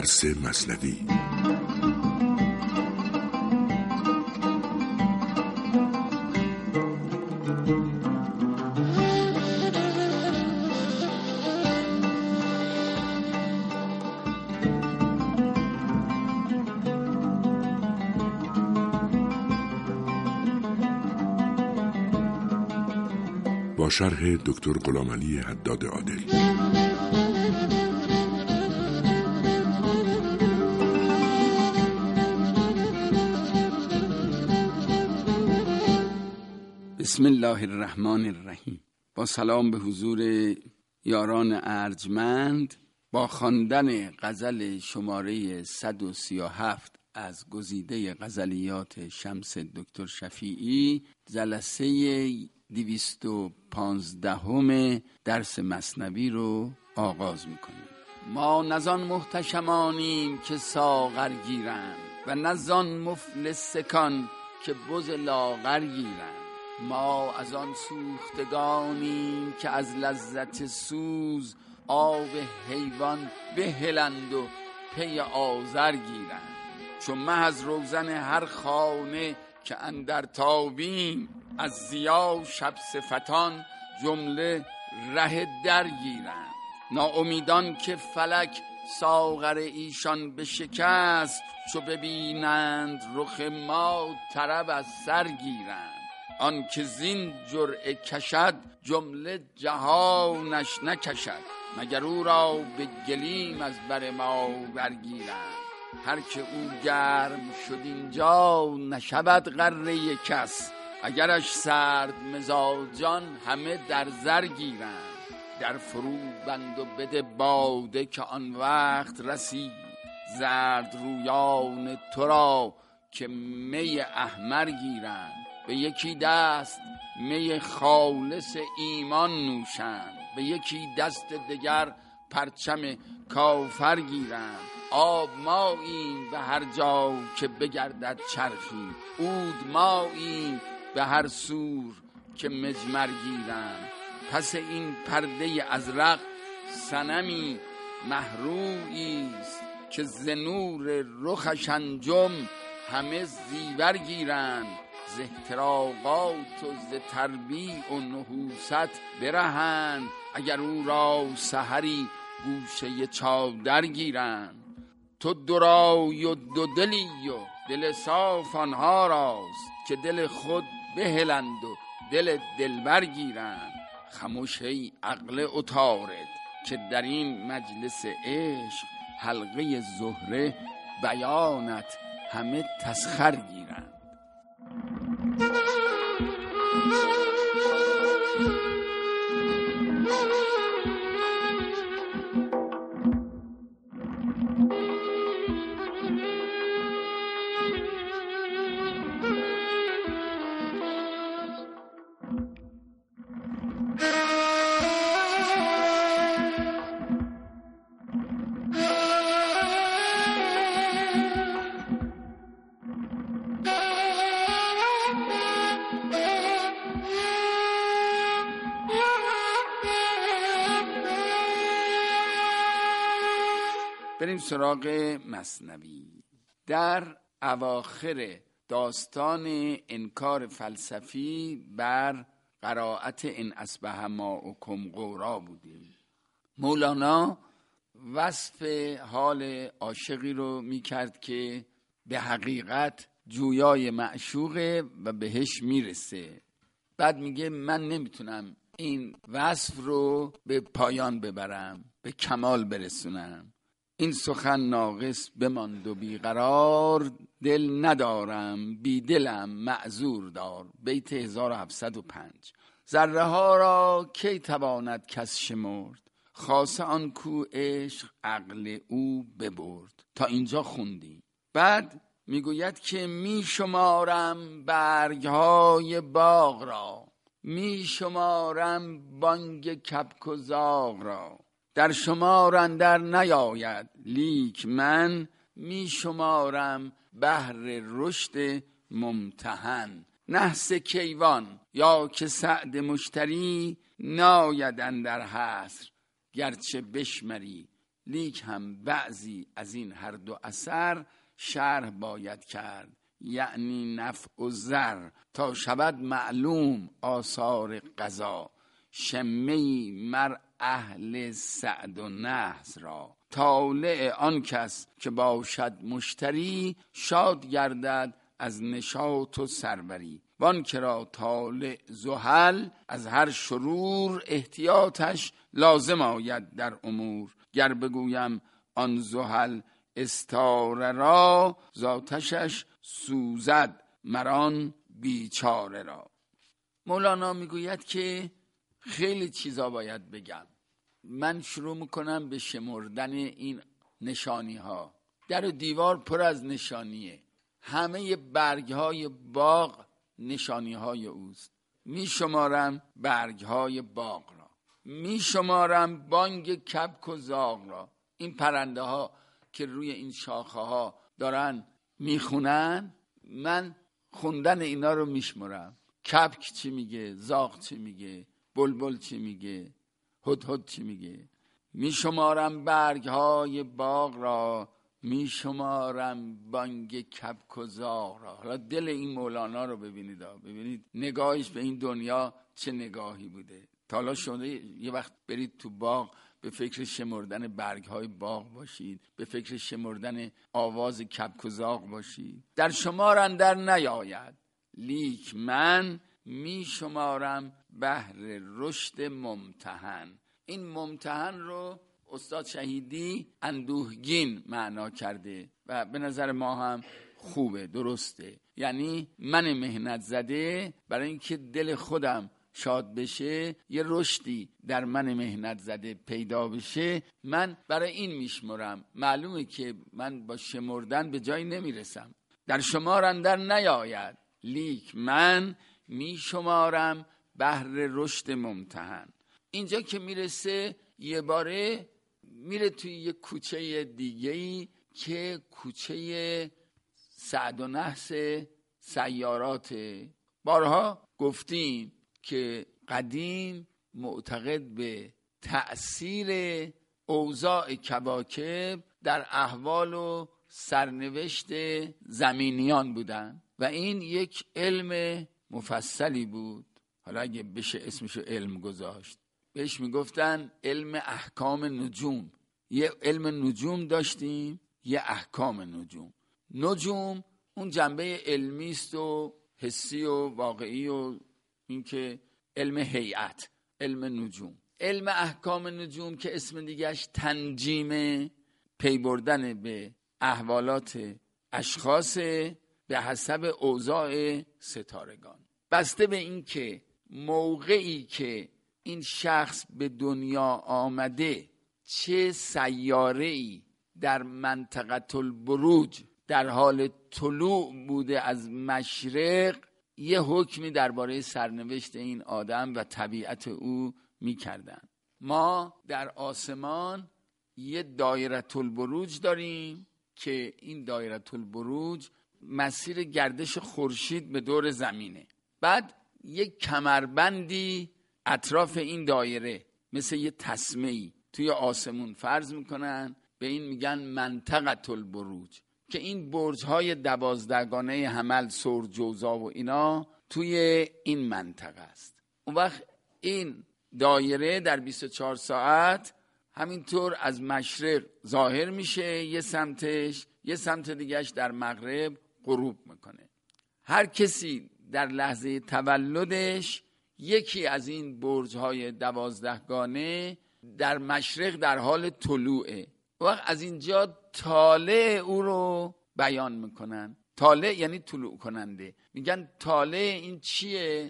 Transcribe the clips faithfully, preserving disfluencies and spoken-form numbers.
درس مثنوی. با شرح دکتر غلامعلی حداد عادل. بسم الله الرحمن الرحیم. با سلام به حضور یاران ارجمند، با خواندن غزل شماره صد و سی و هفت از گزیده غزلیات شمس دکتر شفیعی، جلسه دویست و پانزدهم درس مثنوی رو آغاز میکنیم. ما نزان محتشمانیم که ساغر گیرند و نزان مفلسکان که بز لاغر گیرند. ما از آن سوختگانیم که از لذت سوز آب حیوان بهلند و پی آذر گیرند. چون مه از روزن هر خانه که اندر تابیم، از ضیا شب صفتان جمله ره در گیرند. ناامیدان که فلک ساغر ایشان بشکست، چو ببینند رخ ما طرب از سر گیرند. آن که زین جرعه کشد جمله جهانش نکشد، مگر او را به گلیم از بر ما برگیرند. هر که او گرم شد اینجا نشود غره کس، اگرش سرد مزاجان همه در زر گیرند. در فرو بند و بده باده که آن وقت رسید، زرد رویان تو را که می احمر گیرند. به یکی دست می خالص ایمان نوشند، به یکی دست دگر پرچم کافر گیرند. آب ماییم به هر جا که بگردد چرخی، عود ماییم به هر سور که مجمر گیرند. پس این پرده ازرق صنمی محرویی است، که ز نور رخش انجم همه زیور گیرند. ز احتراقات و ز تربیع و نحوست برهند، اگر او را سحری گوشه چادر گیرند. تو دو رای و دو دلی و دل صاف آنها راست، که دل خود بهلند و دل دلبر گیرند. خموش ای عقل عطارد که در این مجلس عشق، حلقه زهره بیانت همه تسخر گیرند. بریم سراغ مثنوی. در اواخر داستان انکار فلسفی بر قرائت ان اصبح ماؤکم غورا بودیم. مولانا وصف حال عاشقی رو میکرد که به حقیقت جویای معشوقه و بهش میرسه. بعد میگه من نمیتونم این وصف رو به پایان ببرم، به کمال برسونم. این سخن ناقص بماند و بیقرار، دل ندارم بی دلم معذور دار. بیت هزار و هفتصد و پنج. ذره ها را کی تواند کس شمرد، خاصه آن کو عشق عقل او ببرد. تا اینجا خوندی. بعد میگوید که می شمارم برگ های باغ را، می شمارم بانگ کبک و زاغ را. در شمار اندر نیاید لیک من، می شمارم بهر رشد ممتحن. نحس کیوان یا که سعد مشتری، ناید اندر حصر گرچه بشمری لیک هم بعضی از این هر دو اثر شرح باید کرد، یعنی نفع و ضر، تا شود معلوم آثار قضا. شمی مر اهل سعد و نحس را، طالع آن کس که باشد مشتری، شاد گردد از نشاط و سروری. وان کرا طالع زحل، از هر شرور احتیاطش لازم آید در امور. گر بگویم آن زحل استاره را، ذاتشش سوزد مران بیچاره را. مولانا میگوید که خیلی چیزا باید بگم. من شروع میکنم به شمردن این نشانی ها. در و دیوار پر از نشانیه. همه برگ های باغ نشانی های اوست. می شمارم برگ های باغ را، می شمارم بانگ کبک و زاغ را. این پرنده ها که روی این شاخه ها دارن میخونن، من خوندن اینا رو میشمارم. کبک چی میگه، زاغ چی میگه، بلبل چی میگه، هدهد چی میگه. میشمارم برگ های باغ را، میشمارم بانگ کبک و زاغ را. حالا دل این مولانا رو ببینید، ببینید نگاهش به این دنیا چه نگاهی بوده. تا حالا شده یه وقت برید تو باغ به فکر شمردن برگ های باغ باشید، به فکر شمردن آواز کبک و زاغ باشید؟ در شمار اندر نیاید، لیک من می شمارم بهر رشد ممتحن. این ممتحن رو استاد شهیدی اندوهگین معنا کرده و به نظر ما هم خوبه، درسته. یعنی من مهنت زده برای اینکه دل خودم شاد بشه، یه رشدی در من مهنت زده پیدا بشه، من برای این میشمرم. معلومه که من با شمردن به جایی نمیرسم. در شمار اندر نیاید، لیک من میشمارم بهر رشد ممتحن. اینجا که میرسه یه باره میره توی یه کوچه دیگه‌ای که کوچه سعد و نحس سیاراته. بارها گفتیم که قدیم معتقد به تأثیر اوضاع کواکب در احوال و سرنوشت زمینیان بودن و این یک علم مفصلی بود. حالا اگه بشه اسمشو علم گذاشت، بهش میگفتن علم احکام نجوم. یه علم نجوم داشتیم، یه احکام نجوم. نجوم اون جنبه علمی است و حسی و واقعی و این که علم هیئت، علم نجوم. علم احکام نجوم که اسم دیگهش تنجیم، پی بردن به احوالات اشخاص به حسب اوضاع ستارگان. بسته به این که موقعی که این شخص به دنیا آمده چه سیاره‌ای در منطقه البروج در حال طلوع بوده از مشرق، یه حکمی درباره سرنوشت این آدم و طبیعت او می‌کردن. ما در آسمان یه دایره البروج داریم که این دایره البروج مسیر گردش خورشید به دور زمینه. بعد یک کمربندی اطراف این دایره مثل یه تسمه‌ای توی آسمون فرض میکنن، به این میگن منطقه البروج، که این برج‌های دوازدهگانه حمل، سور، جوزا و اینا توی این منطقه است. اون وقت این دایره در بیست و چهار ساعت همینطور از مشرق ظاهر میشه یه سمتش، یه سمت دیگهش در مغرب غروب میکنه. هر کسی در لحظه تولدش یکی از این برج‌های دوازدهگانه در مشرق در حال طلوعه. وقت از اینجا طالع او رو بیان میکنن. طالع یعنی طلوع کننده. میگن طالع این چیه؟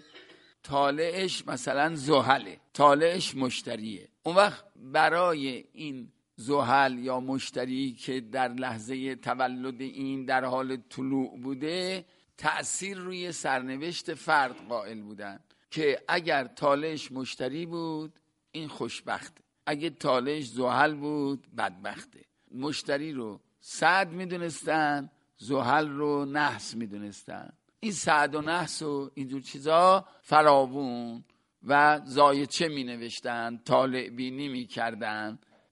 طالعش مثلا زحله، طالعش مشتریه. اون وقت برای این زحل یا مشتری که در لحظه تولد این در حال طلوع بوده، تأثیر روی سرنوشت فرد قائل بودن که اگر طالعش مشتری بود این خوشبخته، اگه طالعش زحل بود بدبخته. مشتری رو سعد میدونستن، زحل رو نحس میدونستن. این سعد و نحس و اینجور چیزا فراوون و زایچه می نوشتن، طالع بینی می کردن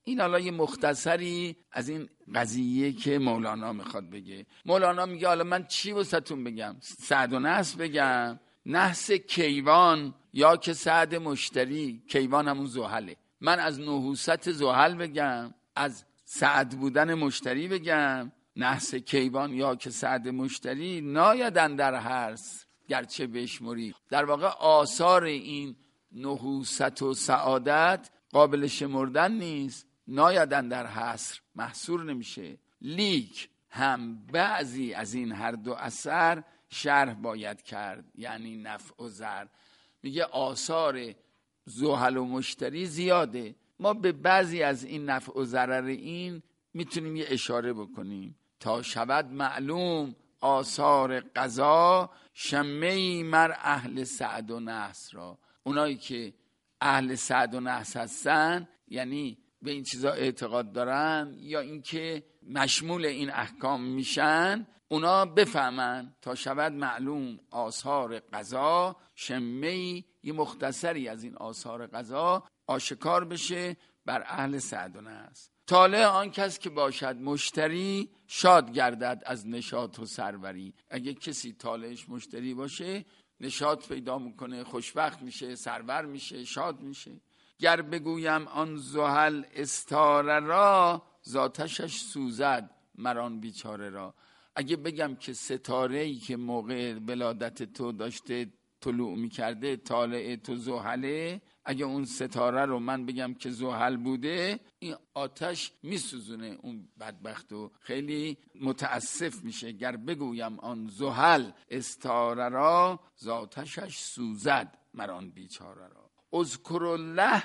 این حالا یه مختصری از این قضیه که مولانا میخواد بگه. مولانا میگه حالا من چی واسهتون بگم؟ سعد و نحس بگم؟ نحس کیوان یا که سعد مشتری، کیوان همون زحله. من از نحوست زحل بگم، از سعد بودن مشتری بگم؟ نحس کیوان یا که سعد مشتری نایدن در حرص گرچه بشمری. در واقع آثار این نحوست و سعادت قابل شمردن نیست، نایدن در حصر، محصور نمیشه. لیک هم بعضی از این هر دو اثر شرح باید کرد، یعنی نفع و ضر. میگه آثار زحل و مشتری زیاده، ما به بعضی از این نفع و ضرر این میتونیم یه اشاره بکنیم. تا شود معلوم آثار قضا، شمه‌ای مر اهل سعد و نحس را. اونایی که اهل سعد و نحس هستن، یعنی به این چیزا اعتقاد دارن یا اینکه مشمول این احکام میشن، اونا بفهمن. تا شود معلوم آثار قضا، شمه‌ای یه مختصری از این آثار قضا آشکار بشه بر اهل سعد و نحس. طالع آن کس که باشد مشتری، شاد گردد از نشاط و سروری. اگه کسی طالعش مشتری باشه نشاط پیدا میکنه، خوشبخت میشه، سرور میشه، شاد میشه. گر بگویم آن زحل استاره را، ذاتشش سوزد مران بیچاره را. اگه بگم که ستاره‌ای که موقع ولادت تو داشته طلوع میکرده طالع تو زحله، اگه اون ستاره رو من بگم که زحل بوده، این آتش میسوزونه اون بدبخت و خیلی متاسف میشه. گر بگویم آن زحل استاره را، ذاتشش سوزد مران بیچاره را. اذکر الله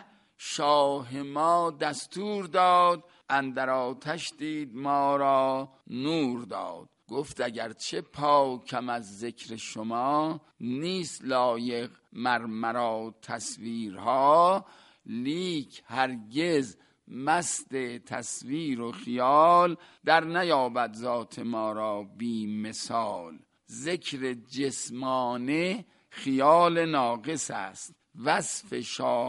شاه ما دستور داد، اندر آتش دید ما را نور داد. گفت اگرچه پاکم از ذکر شما، نیست لایق مر مرا تصویرها. لیک هرگز مست تصویر و خیال، در نیابد ذات ما را بی مثال. ذکر جسمانه خیال ناقص است، وصف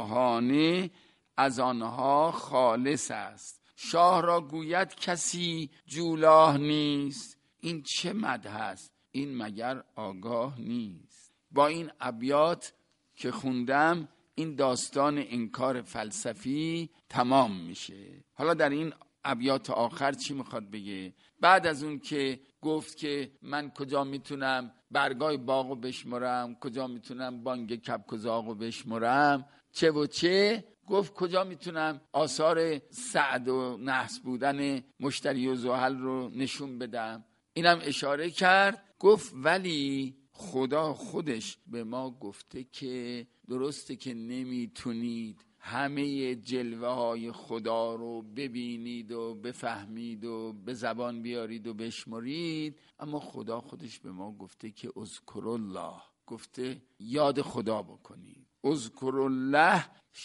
شاهانه از آنها خالص است. شاه را گوید کسی جولاه نیست، این چه مدح است این مگر آگاه نیست. با این ابیات که خوندم این داستان انکار فلسفی تمام میشه. حالا در این ابیات آخر چی میخواد بگه؟ بعد از اون که گفت که من کجا میتونم برگای باغو بشمرم، کجا میتونم بانگ کبکزاغو بشمرم، چه و چه، گفت کجا میتونم آثار سعد و نحس بودن مشتری و زحل رو نشون بدم. اینم اشاره کرد. گفت ولی خدا خودش به ما گفته که درسته که نمیتونید همه جلوه های خدا رو ببینید و بفهمید و به زبان بیارید و بشمرید، اما خدا خودش به ما گفته که اذکر الله، گفته یاد خدا بکنید. اذکر الله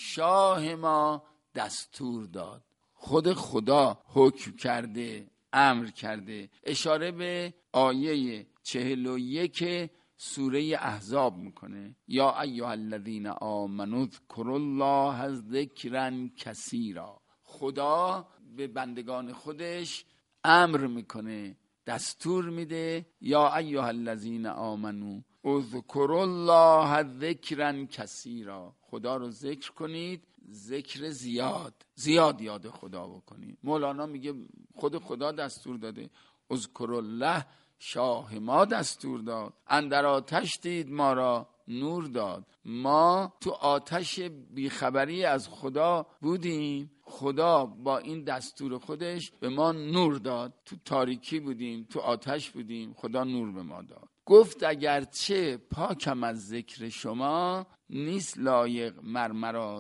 شاه ما دستور داد، خود خدا حکم کرده، امر کرده. اشاره به آیه چهل و یک سوره احزاب میکنه. یا ایها الذین آمنوا اذکروا الله ذکرا کثیرا. خدا به بندگان خودش امر میکنه، دستور میده. یا ایها الذین آمنوا اذکروا الله ذکرا کثیرا. خدا رو ذکر کنید، ذکر زیاد، زیاد یاد خدا بکنید. مولانا میگه خود خدا دستور داده. اذکر الله شاه ما دستور داد، اندر آتش دید ما را نور داد. ما تو آتش بیخبری از خدا بودیم، خدا با این دستور خودش به ما نور داد. تو تاریکی بودیم، تو آتش بودیم، خدا نور به ما داد. گفت اگرچه پاکم از ذکر شما، نیست لایق مر مرا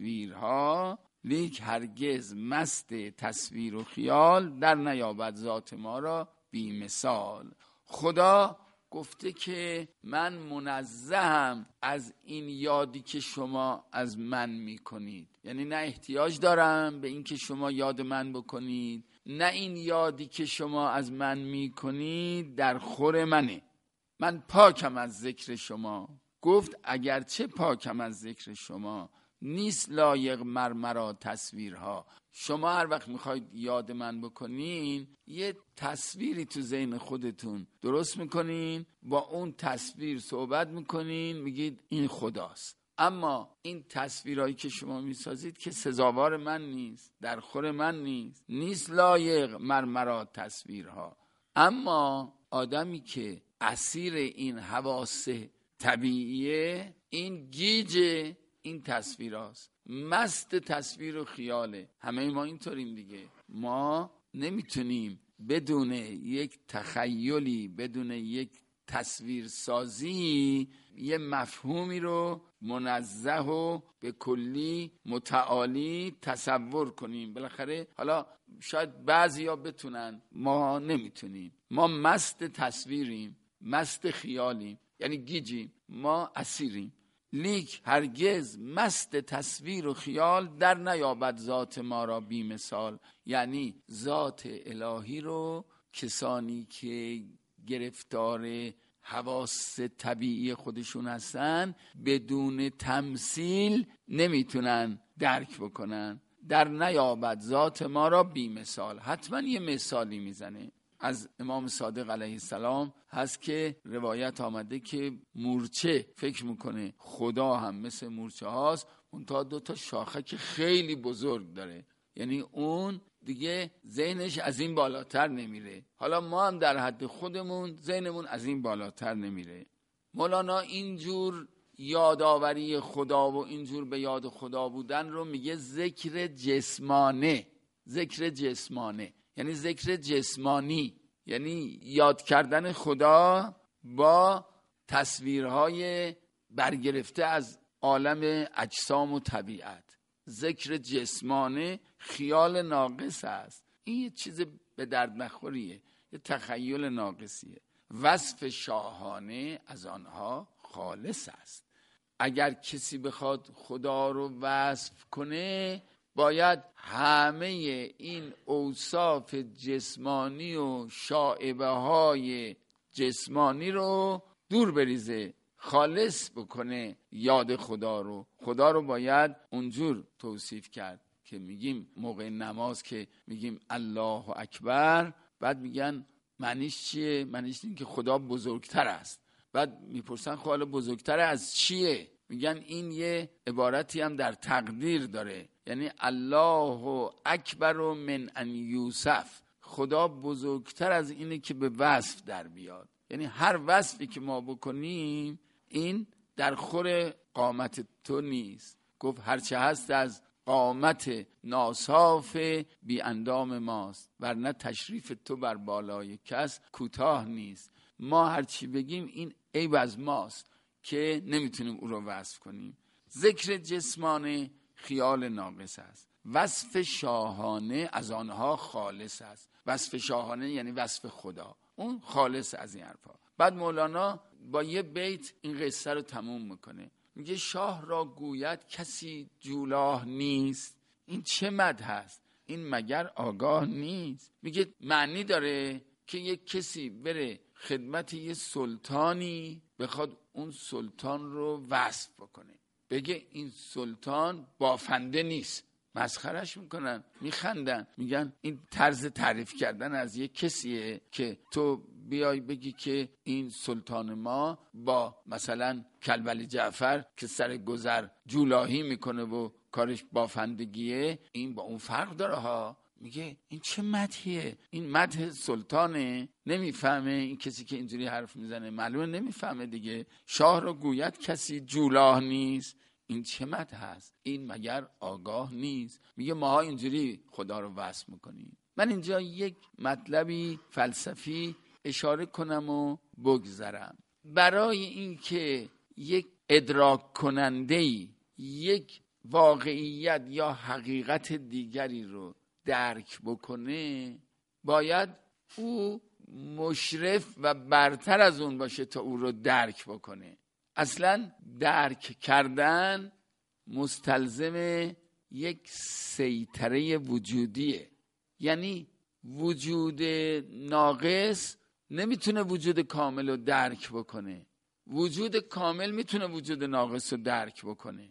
تصویرها. لیک هرگز مست تصویر و خیال، در نیابد ذات ما را بی مثال. خدا گفته که من منزهم از این یادی که شما از من میکنید، یعنی نه احتیاج دارم به این که شما یاد من بکنید، نه این یادی که شما از من میکنید در خور منه. من پاکم از ذکر شما. گفت اگرچه پاکم از ذکر شما، نیست لایق مرمرا تصویرها. شما هر وقت میخواید یاد من بکنین یه تصویری تو ذهن خودتون درست میکنین، با اون تصویر صحبت میکنین، میگید این خداست. اما این تصویرهایی که شما میسازید که سزاوار من نیست، در خور من نیست، نیست لایق مرمرا تصویرها. اما آدمی که اسیر این حواس طبیعیه، این گیج این تصویر هاست، مست تصویر و خیاله. همه ما اینطوریم دیگه. ما نمیتونیم بدون یک تخیلی، بدون یک تصویر سازی یه مفهومی رو منزه و به کلی متعالی تصور کنیم. بالاخره حالا شاید بعضیا بتونن، ما نمیتونیم. ما مست تصویریم، مست خیالیم، یعنی گیجیم، ما اسیریم. لیک هرگز مست تصویر و خیال در نیابد ذات ما را بی مثال. یعنی ذات الهی رو کسانی که گرفتار حواس طبیعی خودشون هستن بدون تمثیل نمیتونن درک بکنن. در نیابد ذات ما را بی مثال. حتما یه مثالی میزنه. از امام صادق علیه السلام هست که روایت آمده که مورچه فکر میکنه خدا هم مثل مورچه هاست، اون تا دو تا شاخک خیلی بزرگ داره، یعنی اون دیگه ذهنش از این بالاتر نمیره. حالا ما هم در حد خودمون ذهنمون از این بالاتر نمیره. مولانا اینجور یادآوری خدا و اینجور به یاد خدا بودن رو میگه ذکر جسمانه. ذکر جسمانه یعنی ذکر جسمانی، یعنی یاد کردن خدا با تصویرهای برگرفته از عالم اجسام و طبیعت. ذکر جسمانه خیال ناقص است. این یه چیز به درد نخوریه، یه تخیل ناقصیه. وصف شاهانه از آنها خالص است. اگر کسی بخواد خدا رو وصف کنه باید همه این اوصاف جسمانی و شائبه های جسمانی رو دور بریزه، خالص بکنه یاد خدا رو. خدا رو باید اونجور توصیف کرد که میگیم موقع نماز که میگیم الله اکبر، بعد میگن معنیش چیه؟ معنیش این که خدا بزرگتر است. بعد میپرسن خب حالا بزرگتر از چیه؟ میگن این یه عبارتی هم در تقدیر داره، یعنی الله اکبر من ان یوصف. خدا بزرگتر از اینه که به وصف در بیاد. یعنی هر وصفی که ما بکنیم این در خور قامت تو نیست. گفت هرچه هست از قامت ناصاف بی اندام ماست، ورنه تشریف تو بر بالای کس کوتاه نیست. ما هرچی بگیم این عیب از ماست که نمیتونیم او رو وصف کنیم. ذکر جسمانه خیال ناقص است. وصف شاهانه از آنها خالص است. وصف شاهانه یعنی وصف خدا، اون خالص از این حرفا. بعد مولانا با یه بیت این قصه رو تموم میکنه. میگه شاه را گوید کسی جولاه نیست. این چه مدح هست؟ این مگر آگاه نیست؟ میگه معنی داره که یک کسی بره خدمت یه سلطانی بخواد اون سلطان رو وصف بکنه، بگه این سلطان بافنده نیست. مسخرش میکنن، میخندن، میگن این طرز تعریف کردن از یک کسیه که تو بیای بگی که این سلطان ما با مثلا کلبلی جعفر که سر گذر جولاهی میکنه و کارش بافندگیه، این با اون فرق داره ها. میگه این چه مدحیه؟ این مدح سلطانه. نمیفهمه این کسی که اینجوری حرف میزنه، معلومه نمیفهمه دیگه. شاه رو گوید کسی جولاه نیست. این چه مدح هست؟ این مگر آگاه نیست؟ میگه ماها اینجوری خدا رو وصف میکنیم. من اینجا یک مطلبی فلسفی اشاره کنم و بگذرم. برای اینکه یک ادراک کننده‌ای یک واقعیت یا حقیقت دیگری رو درک بکنه، باید او مشرف و برتر از اون باشه تا او رو درک بکنه. اصلا درک کردن مستلزم یک سیطره وجودیه. یعنی وجود ناقص نمیتونه وجود کامل رو درک بکنه، وجود کامل میتونه وجود ناقص رو درک بکنه.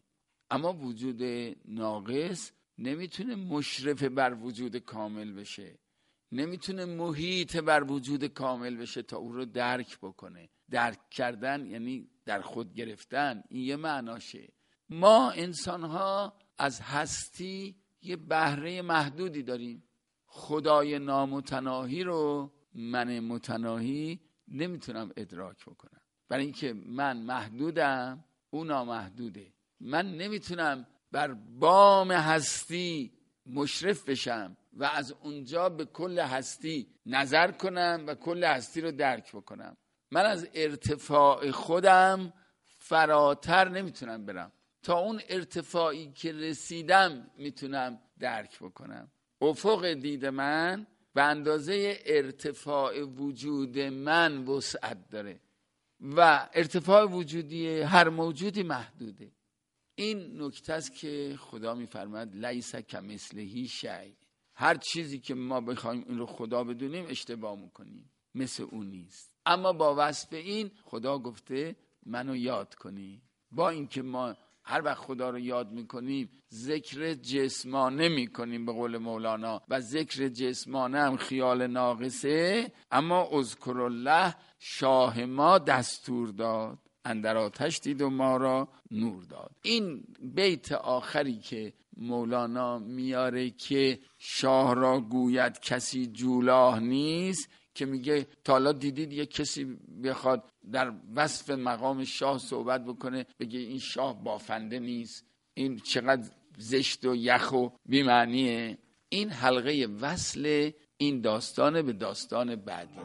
اما وجود ناقص نمیتونه مشرف بر وجود کامل بشه، نمیتونه محیط بر وجود کامل بشه تا او رو درک بکنه. درک کردن یعنی در خود گرفتن، این یه معناشه. ما انسان ها از هستی یه بهره محدودی داریم. خدای نامتناهی رو من متناهی نمیتونم ادراک بکنم، برای اینکه من محدودم، او نامحدوده. من نمیتونم بر بام هستی مشرف بشم و از اونجا به کل هستی نظر کنم و کل هستی رو درک بکنم. من از ارتفاع خودم فراتر نمیتونم برم، تا اون ارتفاعی که رسیدم میتونم درک بکنم. افق دید من به اندازه ارتفاع وجود من وسعت داره و ارتفاع وجودی هر موجودی محدوده. این نکته است که خدا میفرماد لیس کمثله شیء. هر چیزی که ما بخوایم این رو خدا بدونیم اشتباه میکنیم، مثل اون نیست. اما با وصف این خدا گفته منو یاد کنی. با اینکه ما هر وقت خدا رو یاد میکنیم ذکر جسمانه میکنیم به قول مولانا، و ذکر جسمانه هم خیال ناقصه، اما اذکر الله شاه ما دستور داد، اندر آتش دید و ما را نور داد. این بیت آخری که مولانا میاره که شاه را گوید کسی جولاه نیست، که میگه تا حالا دیدید یک کسی بخواد در وصف مقام شاه صحبت بکنه بگه این شاه بافنده نیست، این چقدر زشت و یخ و بی‌معنیه؟ این حلقه وصل این داستان به داستان بعدی.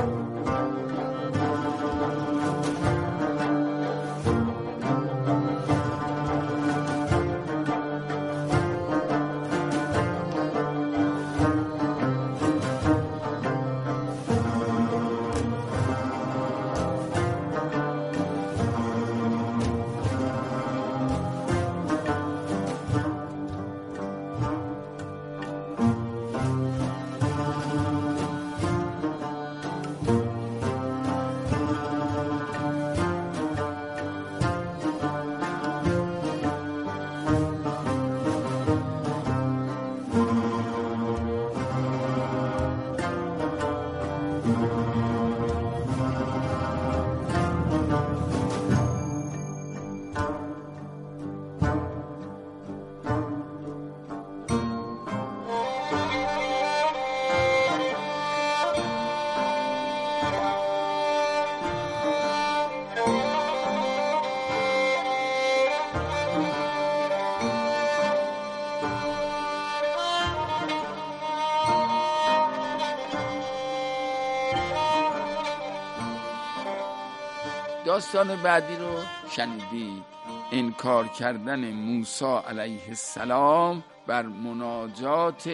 داستان بعدی رو شنیدید. انکار کردن موسی علیه السلام بر مناجات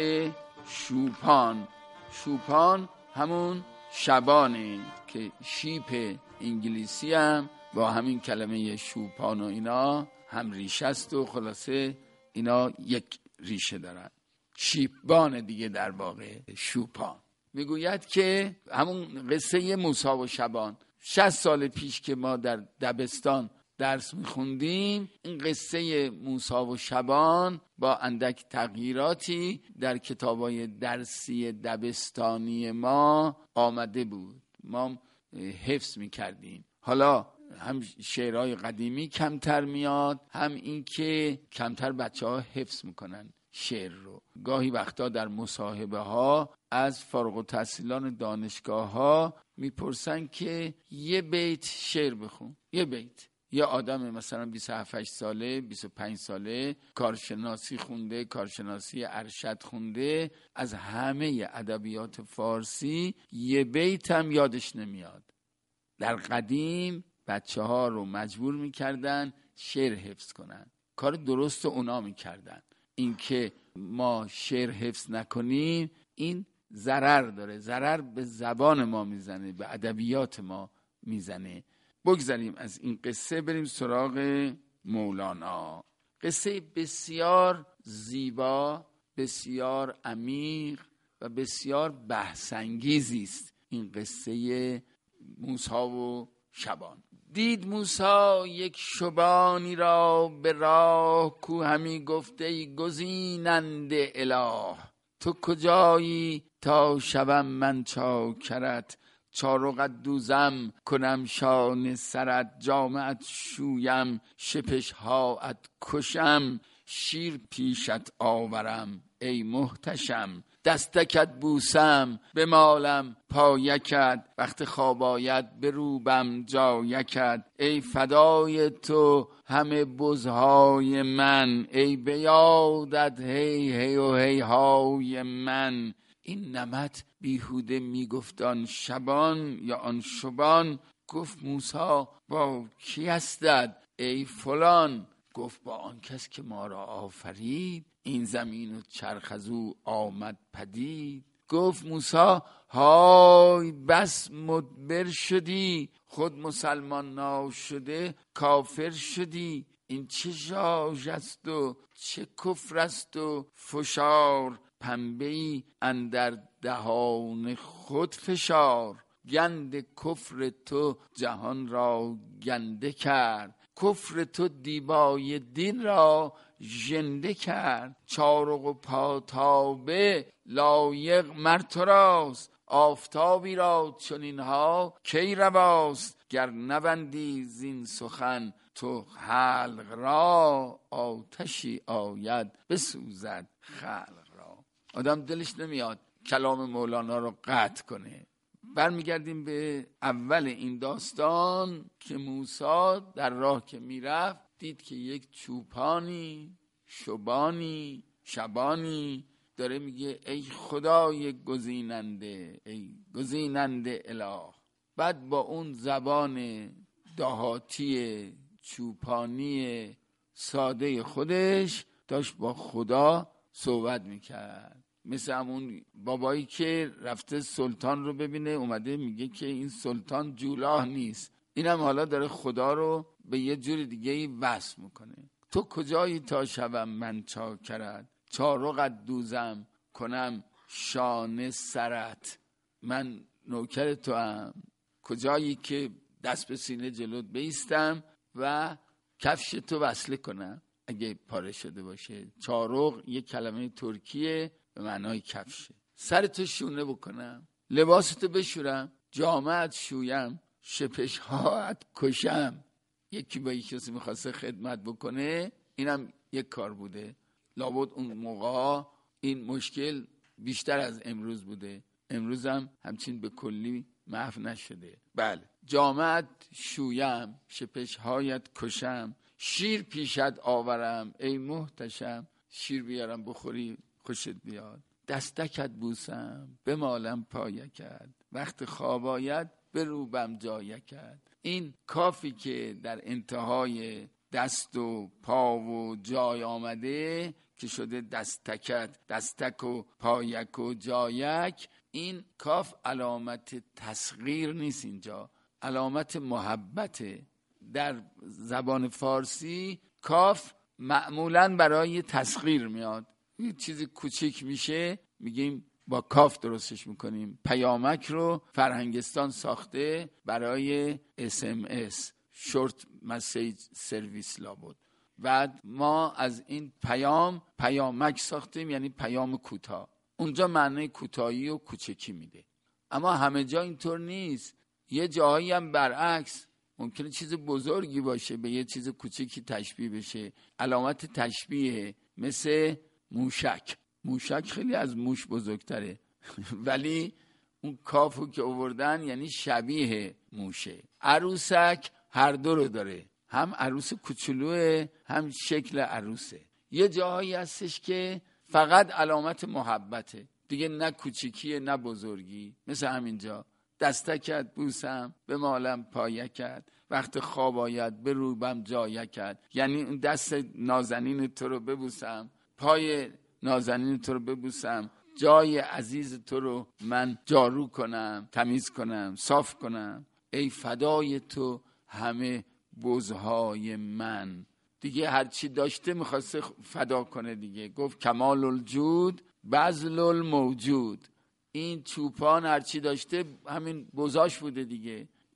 شوپان. شوپان همون شبانه که شیپ انگلیسی هم با همین کلمه شوپان و اینا هم ریشه است و خلاصه اینا یک ریشه دارن. شیپبان دیگه در واقع شوپان. میگوید که همون قصه موسی و شبان شصت سال پیش که ما در دبستان درس میخوندیم، این قصه موسی و شبان با اندک تغییراتی در کتابای درسی دبستانی ما آمده بود. ما حفظ میکردیم. حالا هم شعرهای قدیمی کمتر میاد، هم این که کمتر بچه ها حفظ میکنن شعر رو. گاهی وقتا در مصاحبه ها از فارغ التحصیلان دانشگاه ها میپرسن که یه بیت شعر بخون. یه بیت. یه آدم مثلا بیست و هفت ساله، بیست و پنج ساله، کارشناسی خونده، کارشناسی ارشد خونده، از همه ادبیات فارسی یه بیت هم یادش نمیاد. در قدیم بچه ها رو مجبور میکردن شعر حفظ کنن. کار درست اونا میکردن. این که ما شعر حفظ نکنیم این ضرر داره. ضرر به زبان ما میزنه، به ادبیات ما میزنه. بگذاریم از این قصه بریم سراغ مولانا. قصه بسیار زیبا، بسیار عمیق و بسیار بحث‌انگیزی است این قصه موسی و شبان. دید موسی یک شبانی را به راه، کو همی گفته ای گزیننده اله. تو کجایی تا شوم من چاکرت، چارقت دوزم کنم شانه سرت. جامت شویم شپشهاات کشم، شیر پیشت آورم ای محتشم. دستکت بوسم بمالم پایکت، وقت خواب آید بروبم جایکت. ای فدای تو همه بزهای من، ای بیادت هی هی و هی های من. این نمط بیهوده میگفت آن شبان یا آن شبان. گفت موسی با کی هستد ای فلان؟ گفت با آن کس که ما را آفرید، این زمین و چرخ از او آمد پدید. گفت موسی های بس مدبر شدی، خود مسلمان ناشده کافر شدی. این چه ژاژ است و چه کفر است و فشار، پنبه‌ای اندر دهان خود فشار. گند کفر تو جهان را گنده کرد، کفر تو دیبای دین را ژنده کرد. چارق و پاتابه لایق مر تو راست، آفتابی را چنین ها کی رواست. گر نبندی زین سخن تو خلق را، آتشی آید بسوزد خلق را. آدم دلش نمیاد کلام مولانا رو قطع کنه. برمیگردیم به اول این داستان که موسی در راه که میرفت دید که یک چوپانی شبانی شبانی داره میگه ای خدای گزیننده، ای گزیننده اله. بعد با اون زبان دهاتی چوپانی ساده خودش داشت با خدا صحبت میکرد. مثل همون بابایی که رفته سلطان رو ببینه، اومده میگه که این سلطان جولاه نیست. اینم حالا داره خدا رو به یه جور دیگه ای وصف میکنه. تو کجایی تا شوم من چاکرت، چارقت دوزم کنم شانه سرت. من نوکر تو هم، کجایی که دست به سینه جلوت بیستم و کفش تو وصله کنم اگه پاره شده باشه. چارق یک کلمه ترکیه به معنای کفشه. سرتو شونه بکنم، لباستو بشورم، جامعت شویم، شپشهاات کشم. یکی با یک کسی میخواسته خدمت بکنه، اینم یک کار بوده. لابد اون موقع این مشکل بیشتر از امروز بوده، امروز هم همچین به کلی محو نشده. بله، جامعت شویم شپشهایت کشم، شیر پیشت آورم ای محتشم. شیر بیارم بخوری خوشت بیاد. دستکت بوسم بمالم پایکت، وقت خواب آید بروبم جایکت. این کافی که در انتهای دست و پا و جای آمده که شده دستکت، دستک و پایک و جایک، این کاف علامت تصغیر نیست، اینجا علامت محبته. در زبان فارسی کاف معمولاً برای تصغیر میاد. یه چیزی کوچیک میشه میگیم با کاف درستش میکنیم. پیامک رو فرهنگستان ساخته برای اس ام اس، شورت مسیج سرویس لابد. بعد ما از این پیام پیامک ساختیم، یعنی پیام کوتاه. اونجا معنی کوتاهی و کوچکی میده. اما همه جا اینطور نیست. یه جایی هم برعکس، ممکنه چیز بزرگی باشه به یه چیز کوچکی تشبیه بشه. علامت تشبیه مثل موشک. موشک خیلی از موش بزرگتره ولی اون کافو که آوردن یعنی شبیه موشه. عروسک هر دو رو داره، هم عروس کوچولوه هم شکل عروسه. یه جاهایی هستش که فقط علامت محبته دیگه، نه کوچیکیه نه بزرگی. مثل همینجا دستکت بوسم بمالم پایکت، وقت خواب آید بروبم جایکت. یعنی اون دست نازنین تو رو ببوسم، پای نازنین تو رو ببوسم، جای عزیز تو رو من جارو کنم، تمیز کنم، صاف کنم. ای فدای تو همه بزهای من. دیگه هرچی داشته میخواسته فدا کنه دیگه. گفت کمال الجود بذل الموجود. این چوپان هرچی داشته همین بزاش بوده دیگه.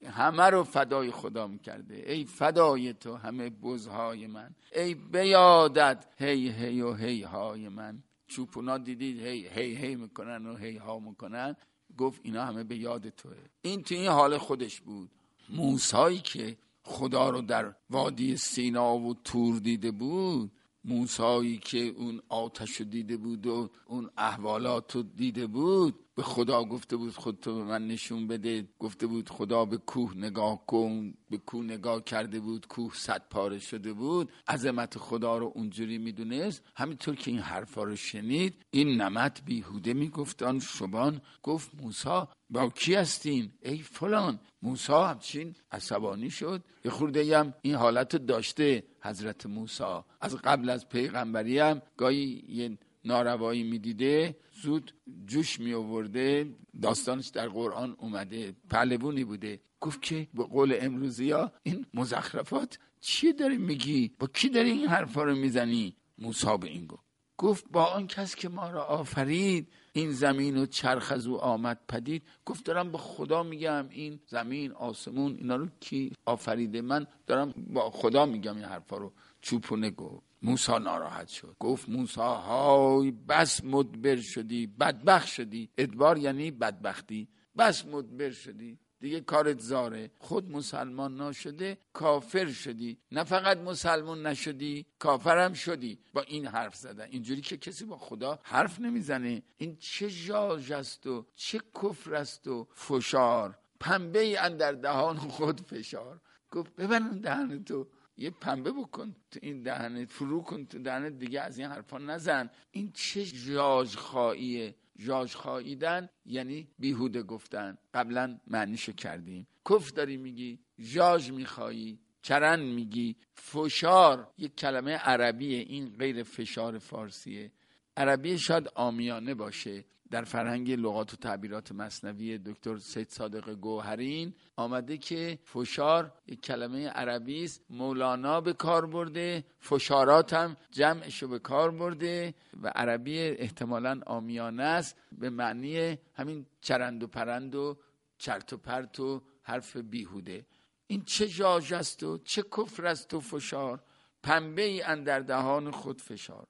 همه رو فدای خدا میکرده. ای فدای تو همه بزهای من، ای بیادت هی هی و هی های من. چوپونا دیدید هی هی هی میکنن و هی ها میکنن، گفت اینا همه به یاد توه. این تو این حال خودش بود. موسایی که خدا رو در وادی سینا و تور دیده بود، موسایی که اون آتش رو دیده بود و اون احوالات رو دیده بود، به خدا گفته بود خودتو به من نشون بده. گفته بود خدا به کوه نگاه کن، به کوه نگاه کرده بود، کوه صد پاره شده بود. عظمت خدا رو اونجوری میدونست. همینطور که این حرفا رو شنید، این نمط بیهوده میگفتان شبان. گفت موسی با کی هستین ای فلان؟ موسی همچین عصبانی شد. یه خورده هم این حالت داشته حضرت موسی. از قبل از پیغمبری هم گاهی یه ناروایی میدیده زود جوش می آورده. داستانش در قرآن اومده. پهلوانی بوده. گفت که به قول امروزی ها این مزخرفات چی داری میگی؟ با کی داری این حرفا رو میزنی؟ موسی به این گفت گفت با آن کس که ما را آفرید، این زمین و چرخ از او آمد پدید. گفت دارم با خدا میگم این زمین آسمون اینا رو کی آفریده؟ من دارم با خدا میگم این حرفا رو. چوپونه گفت. موسی ناراحت شد. گفت موسی های بس مدبر شدی، بدبخت شدی. ادبار یعنی بدبختی. بس مدبر شدی، دیگه کارت زاره. خود مسلمان نشده کافر شدی. نه فقط مسلمان نشدی، کافرم شدی. با این حرف زدن. اینجوری که کسی با خدا حرف نمیزنه. این چه ژاژ است و چه کفر است و فشار. پنبه ای اندر دهان خود فشار. گفت ببند دهن تو، یه پنبه بکن تو این دهنت، فرو کن تو دهنت، دیگه از این حرفا نزن. این چه ژاژخاییه؟ ژاژخاییدن یعنی بیهوده گفتن. قبلا معنیشو کردیم. کفر داری میگی، ژاژ میخوایی، چرن میگی. فشار یک کلمه عربیه، این غیر فشار فارسیه. عربی شاید عامیانه باشه. در فرهنگ لغات و تعبیرات مثنوی دکتر سید صادق گوهرین آمده که فشار یک کلمه عربی است. مولانا به کار برده، فشارات هم جمعشو به کار برده و عربی احتمالاً عامیانه است به معنی همین چرند و پرند و چرت و پرت و حرف بیهوده. این چه ژاژ است و چه کفر است و فشار. پنبه ای اندر دهان خود فشار.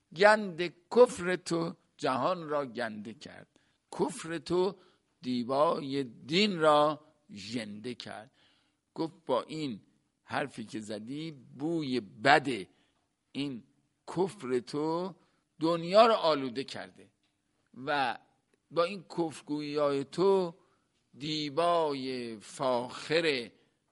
گند کفر تو جهان را گنده کرد. کفر تو دیبای دین را ژنده کرد. گفت با این حرفی که زدی، بوی بد این کفر تو دنیا را آلوده کرده و با این کفرگویی تو دیبای فاخر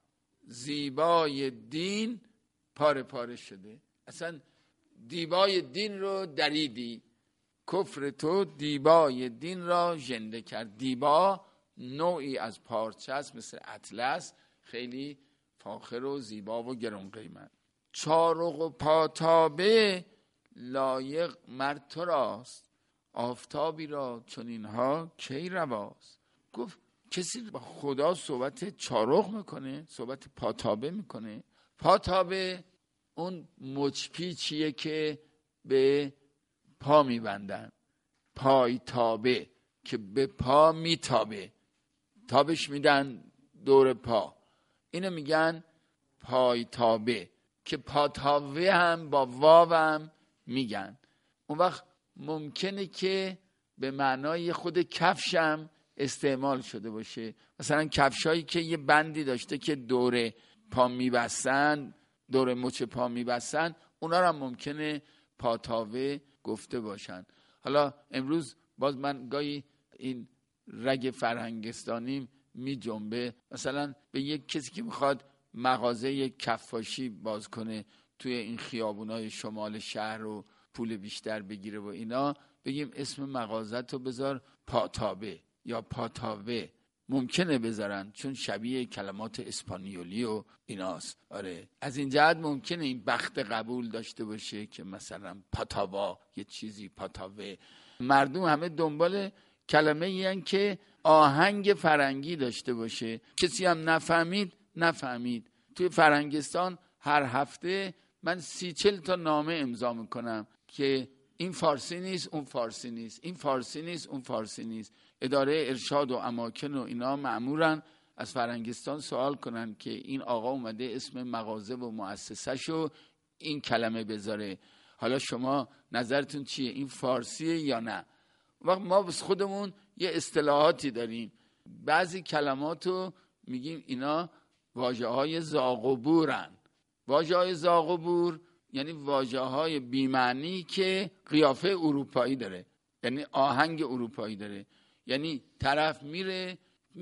زیبای دین پاره پاره شده. اصلا دیبای دین رو دریدی. کفر تو دیبای دین را ژنده کرد. دیبا نوعی از پارچه است مثل اطلس، خیلی فاخر و زیبا و گران قیمت. چارق و پاتابه لایق مرد تو راست، آفتابی را چون اینها کی رواست. گفت کسی با خدا صحبت چارق میکنه، صحبت پاتابه میکنه؟ پاتابه اون مچپیچیه که به پا میبندن. پای تابه که به پا میتابه، تابش میدن دور پا، اینو میگن پای تابه که پاتاوه هم با واو هم میگن. اون وقت ممکنه که به معنای خود کفشم استعمال شده باشه. مثلا کفشایی که یه بندی داشته که دور پا میبستن، دور مچ پا میبستن، اونا رو هم ممکنه پاتاوه گفته باشن. حالا امروز باز من گاهی این رگ فرهنگستانی می جنبه. مثلا به یک کسی که میخواد مغازه یک کفاشی باز کنه توی این خیابونای شمال شهر رو پول بیشتر بگیره و اینا، بگیم اسم مغازه رو بذار پاتابه یا پاتاوه. ممکنه بذارن چون شبیه کلمات اسپانیولی و ایناست. آره، از این جهت ممکنه این بخت قبول داشته باشه که مثلا پاتاوا یه چیزی پاتاوه. مردم همه دنبال کلمه این که آهنگ فرنگی داشته باشه. کسی هم نفهمید نفهمید. توی فرنگستان هر هفته من سی چل تا نامه امضا میکنم که این فارسی نیست اون فارسی نیست، این فارسی نیست اون فارسی نیست. اداره ارشاد و اماکن و اینا مأمورن از فرنگستان سوال کنن که این آقا اومده اسم مغازه و مؤسسه شو این کلمه بذاره، حالا شما نظرتون چیه؟ این فارسیه یا نه؟ وقت ما بس خودمون یه اصطلاحاتی داریم، بعضی کلماتو میگیم اینا واژه های زاغ و بورن. واژه های زاغ و بور یعنی واژه های بی‌معنی که قیافه اروپایی داره، یعنی آهنگ اروپایی داره. یعنی طرف میره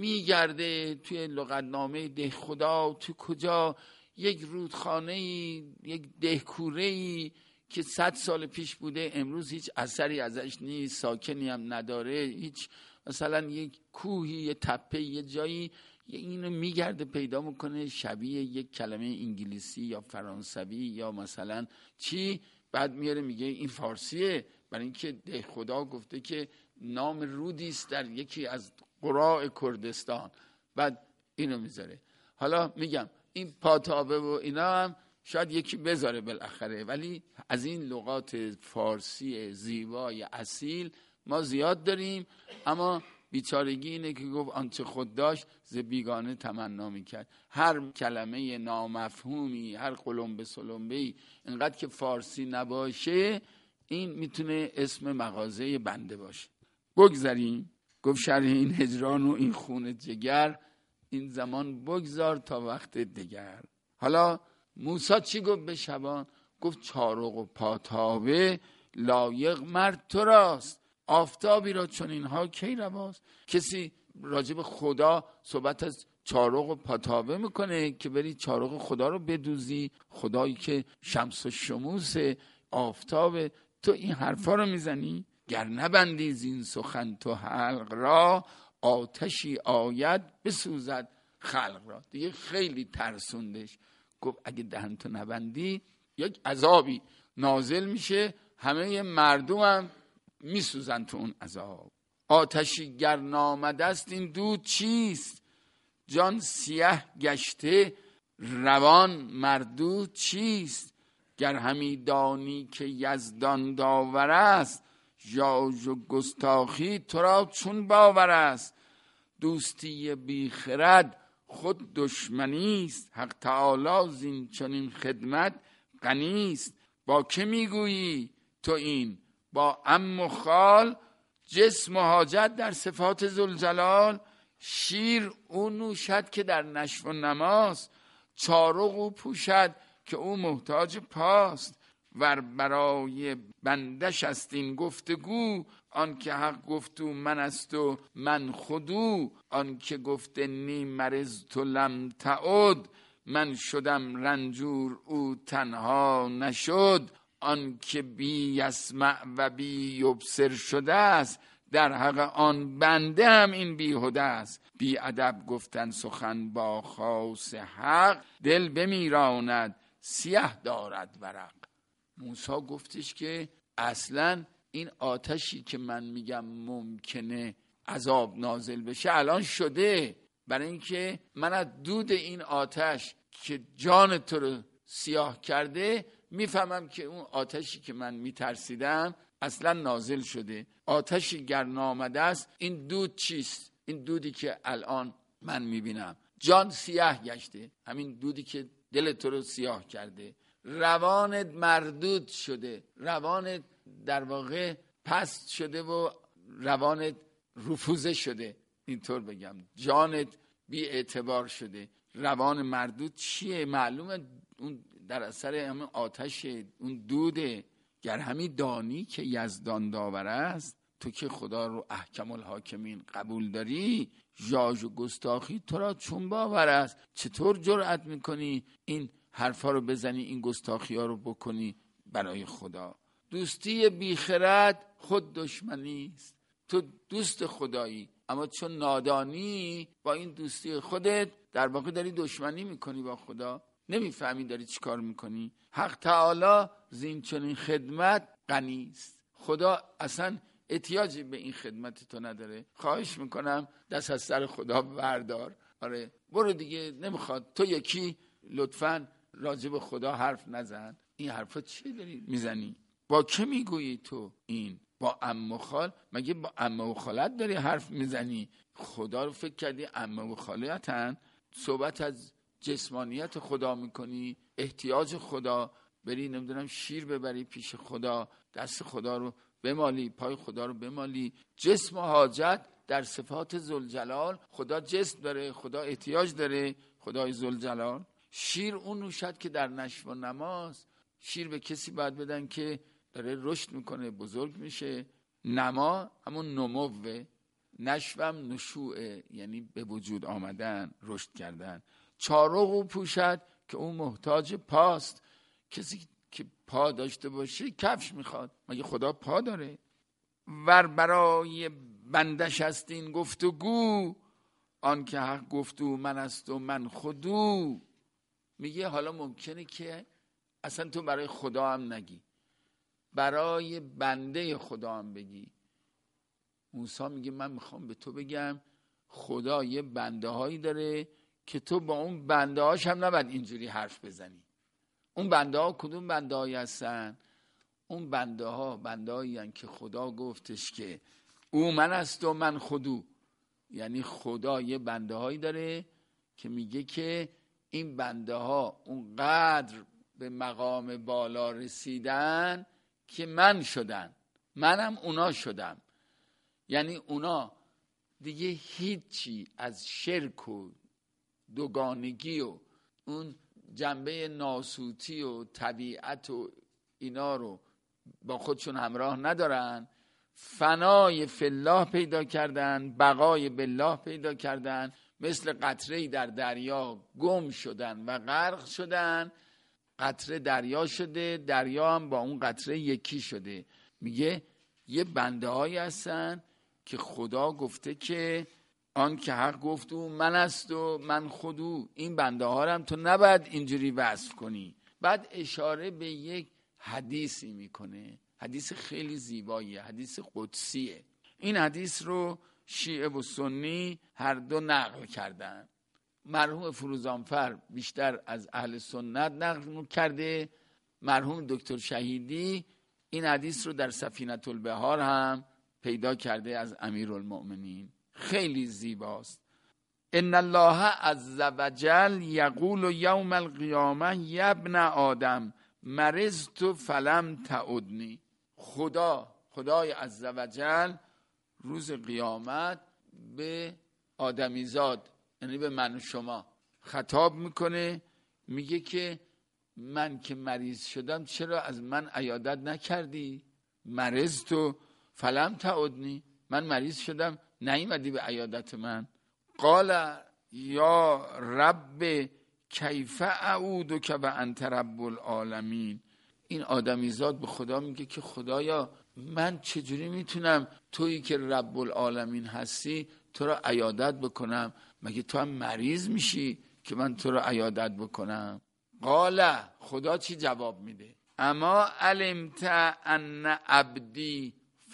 میگرده توی لغتنامه ده خدا تو کجا یک رودخانه یک دهکوره که صد سال پیش بوده امروز هیچ اثری ازش نیست، ساکنی هم نداره، هیچ مثلا یک کوهی یه تپه یه جایی اینو میگرده پیدا میکنه شبیه یک کلمه انگلیسی یا فرانسوی یا مثلا چی، بعد میاره میگه این فارسیه، برای اینکه ده خدا گفته که نام رودی است در یکی از قراء کردستان، بعد اینو میذاره. حالا میگم این پاتابه و اینا هم شاید یکی بذاره بالاخره، ولی از این لغات فارسی زیبای اصیل ما زیاد داریم. اما بیچارگی اینه که گفت آنچه خود داشت ز بیگانه تمنا میکرد. هر کلمه نامفهومی، هر قلمبه سلمبه‌ای اینقدر که فارسی نباشه این میتونه اسم مغازه بنده باشه. بگذاریم. گفت شرح این هجران و این خون جگر، این زمان بگذار تا وقت دیگر. حالا موسی چی گفت به شبان؟ گفت چارق و پاتابه لایق مرد تو راست، آفتابی را چون اینها کی رواست. کسی راجب خدا صحبت از چارق و پاتابه میکنه که بری چارق خدا رو بدوزی، خدایی که شمس و شموس آفتاب، تو این حرفا رو میزنی؟ گر نبندی زین سخن تو حلق را، آتشی آید بسوزد خلق را. دیگه خیلی ترسوندش، گفت اگه دهن تو نبندی یک عذابی نازل میشه، همه مردم هم میسوزن تو اون عذاب. آتشی گر نامده است این دود چیست، جان سیه گشته روان مردود چیست. گر همی دانی که یزدان داور است، ژاژ و گستاخی تو را چون باور است. دوستی بی خرد خود دشمنی است، حق تعالی زین چنین خدمت غنی است. با که میگویی تو این؟ با عم و خال، جسم و حاجت در صفات ذوالجلال. شیر او نوشد که در نشو و نماست، چارق او پوشد که او محتاج پاست. ور برای بندش است این گفتگو، آن که حق گفتو من است و من خودو. آن که گفته نی مرض تو لم تعد، من شدم رنجور او تنها نشد. آن که بی یسمع و بی یبصر شده است، در حق آن بنده هم این بیهوده است. بی ادب گفتن سخن با خاص حق، دل بمیراند سیه دارد ورق. موسی گفتش که اصلا این آتشی که من میگم ممکنه عذاب نازل بشه الان شده، برای اینکه من از دود این آتش که جان تو رو سیاه کرده میفهمم که اون آتشی که من میترسیدم اصلا نازل شده. آتشی گر نامده است این دود چیست؟ این دودی که الان من میبینم. جان سیاه گشته، همین دودی که دل تو رو سیاه کرده. روانت مردود شده، روانت در واقع پست شده و روانت رفوزه شده، اینطور بگم. جانت بی اعتبار شده. روان مردود چیه؟ معلومه اون در اثر همین آتش، اون دوده. گر همی دانی که یزدان داور است، تو که خدا رو احکم الحاکمین قبول داری، ژاژ و گستاخی تو را چون باور است. چطور جرأت میکنی این حرفا رو بزنی، این گستاخی ها رو بکنی برای خدا؟ دوستی بیخرد خود دشمنی است. تو دوست خدایی اما چون نادانی با این دوستی خودت در واقع داری دشمنی میکنی با خدا، نمیفهمی داری چی کار میکنی. حق تعالی زین چنین خدمت غنی است. خدا اصلا احتیاجی به این خدمت تو نداره. خواهش میکنم دست از سر خدا بردار. آره برو دیگه، نمیخواد. تو یکی لطفاً راجع به خدا حرف نزن. این حرفا چی داری میزنی؟ با که میگویی تو این؟ با عمه و خال؟ مگه با عمه و خالت داری حرف میزنی؟ خدا رو فکر کردی عمه و خالتن؟ صحبت از جسمانیت خدا میکنی، احتیاج خدا، بری نمیدونم شیر ببری پیش خدا، دست خدا رو بمالی، پای خدا رو بمالی. جسم و حاجت در صفات ذوالجلال. خدا جسم داره، خدا احتیاج داره، خدای ذوالجلال. شیر اون نوشد که در نشو و نماست. شیر به کسی باید بدن که داره رشد میکنه، بزرگ میشه. نما همون نموه، نشوم نشوعه، یعنی به وجود آمدن، رشد کردن. چارق او پوشد که اون محتاج پاست. کسی که پا داشته باشه کفش میخواد، مگه خدا پا داره؟ ور برای بندش است این گفتگو، آن که حق گفتو من است و من خودو. میگه حالا ممکنه که اصلا تو برای خدا هم نگی، برای بنده خدا هم بگی. موسی میگه من میخوام به تو بگم خدا یه بنده هایی داره که تو با اون بنده هاش هم نباید اینجوری حرف بزنی. اون بنده ها کدوم بنده هایی هستن؟ اون بنده ها بنده هایی هستن که خدا گفتش که او من است و من خودو. یعنی خدا یه بنده هایی داره که میگه که این بنده ها اونقدر به مقام بالا رسیدن که من شدن، منم اونا شدم. یعنی اونا دیگه هیچی از شرک و دوگانگی و اون جنبه ناسوتی و طبیعت و اینا رو با خودشون همراه ندارن. فنای فی الله پیدا کردن، بقای بالله پیدا کردن، مثل قطره‌ای در دریا گم شدن و غرق شدن. قطره دریا شده، دریا هم با اون قطره یکی شده. میگه یه بنده هایی هستن که خدا گفته که آن که حق گفتو من است و من خودو. این بنده ها هم تو نباید اینجوری وصف کنی. بعد اشاره به یک حدیثی میکنه، حدیث خیلی زیباییه، حدیث قدسیه. این حدیث رو شیعه و سنی هر دو نقل کردن. مرحوم فروزانفر بیشتر از اهل سنت نقل کرده، مرحوم دکتر شهیدی این حدیث رو در سفینة البحار هم پیدا کرده از امیرالمؤمنین. خیلی زیباست. ان الله عز وجل یقول یوم القیامه یا ابن آدم مرضت فلم تعدنی. خدا خدای عز وجل روز قیامت به آدمیزاد، یعنی به من و شما خطاب میکنه، میگه که من که مریض شدم چرا از من عیادت نکردی؟ مرضت فلم تعدنی، من مریض شدم نیومدی به عیادت من. قال یا رب کیف اعود که و انت رب العالمین. این آدمیزاد به خدا میگه که خدایا من چجوری میتونم تویی که رب العالمین هستی تو رو عیادت بکنم؟ مگه تو هم مریض میشی که من تو رو عیادت بکنم؟ قال خدا چی جواب میده؟ اما علمت ان عبدی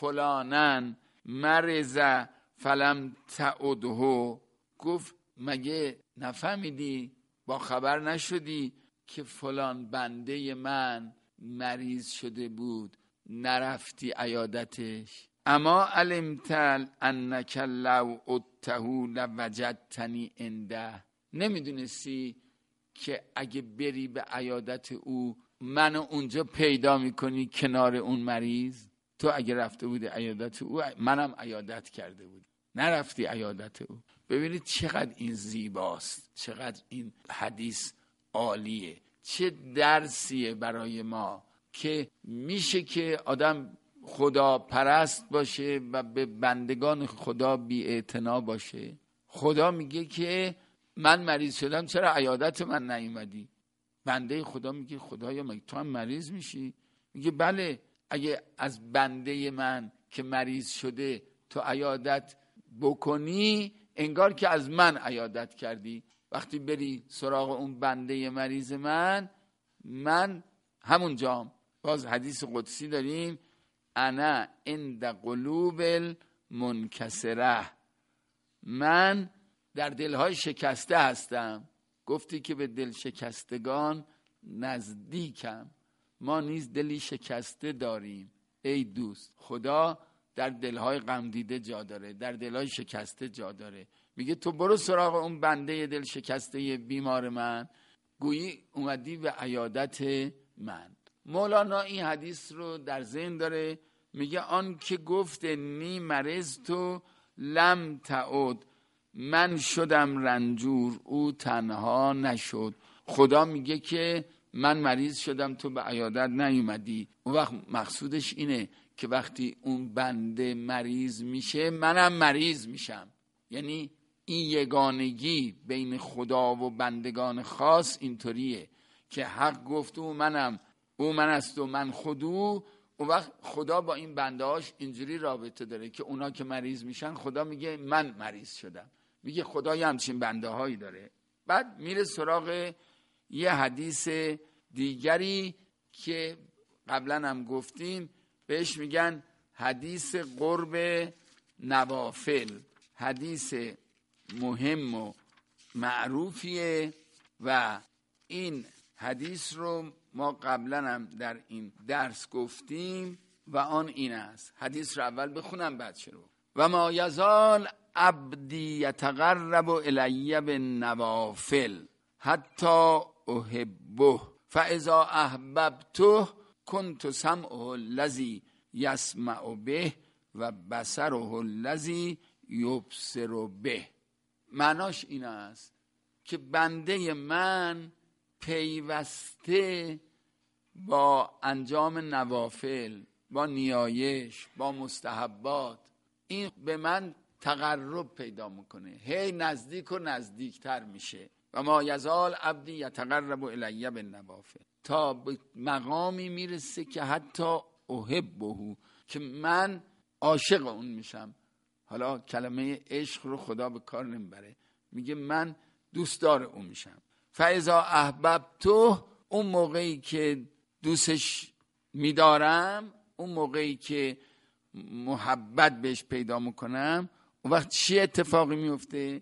فلانن مرض فلم تعده. گفت مگه نفهمیدی، با خبر نشدی که فلان بنده من مریض شده بود نرفتی عیادتش؟ اما علمت انک لو عدته لوجدتنی عنده. نمیدونستی که اگه بری به عیادت او منو اونجا پیدا میکنی کنار اون مریض؟ تو اگه رفته بودی عیادت او منم عیادت کرده بود، نرفتی عیادت او. ببینید چقدر این زیباست، چقدر این حدیث عالیه، چه درسیه برای ما که میشه که آدم خدا پرست باشه و به بندگان خدا بی اعتنا باشه. خدا میگه که من مریض شدم چرا عیادت من نیومدی؟ بنده خدا میگه خدایا مگه تو هم مریض میشی؟ میگه بله، اگه از بنده من که مریض شده تو عیادت بکنی انگار که از من عیادت کردی. وقتی بری سراغ اون بنده مریض من، من همون جام. باز حدیث قدسی داریم، انا عند قلوب المنکسره، من در دلهای شکسته هستم. گفتی که به دل شکستگان نزدیکم. ما نیز دلی شکسته داریم ای دوست. خدا در دلهای غم دیده جا داره، در دلهای شکسته جا داره. میگه تو برو سراغ اون بنده دل شکسته بیمار من، گویی اومدی به عیادت من. مولانا این حدیث رو در ذهن داره، میگه آن که گفت نی مرض تو لم تعود، من شدم رنجور او تنها نشد. خدا میگه که من مریض شدم تو به عیادت نیومدی. اون وقت مقصودش اینه که وقتی اون بنده مریض میشه منم مریض میشم. یعنی این یگانگی بین خدا و بندگان خاص اینطوریه که حق گفت او منم، او من است و من خودو. اون وقت خدا با این بنده هاش اینجوری رابطه داره که اونا که مریض میشن خدا میگه من مریض شدم. میگه خدا یه همچین بنده هایی داره. بعد میره سراغ یه حدیث دیگری که قبلا هم گفتیم، بهش میگن حدیث قرب نوافل. حدیث مهم و معروفیه و این حدیث رو ما قبلا هم در این درس گفتیم و آن این است. حدیث رو اول بخونم بعد شروع. و ما یزال عبدی یتقرب الی بالنوافل حتی احبه فاذا احببته کنت سمعه الذی یسمع به و بصره الذی یبصر به. معناش این است که بنده من پیوسته با انجام نوافل، با نیایش، با مستحبات، این به من تقرب پیدا میکنه، هی نزدیک و نزدیکتر میشه. و ما یزال عبدی یتقرب الی بالنوافل، تا به مقامی میرسه که حتی احبه، که من عاشق اون میشم. حالا کلمه عشق رو خدا به کار نمیبره، میگه من دوستدار اون میشم. فاذا احببته، اون موقعی که دوستش میدارم، اون موقعی که محبت بهش پیدا میکنم، اون وقت چی اتفاقی میفته؟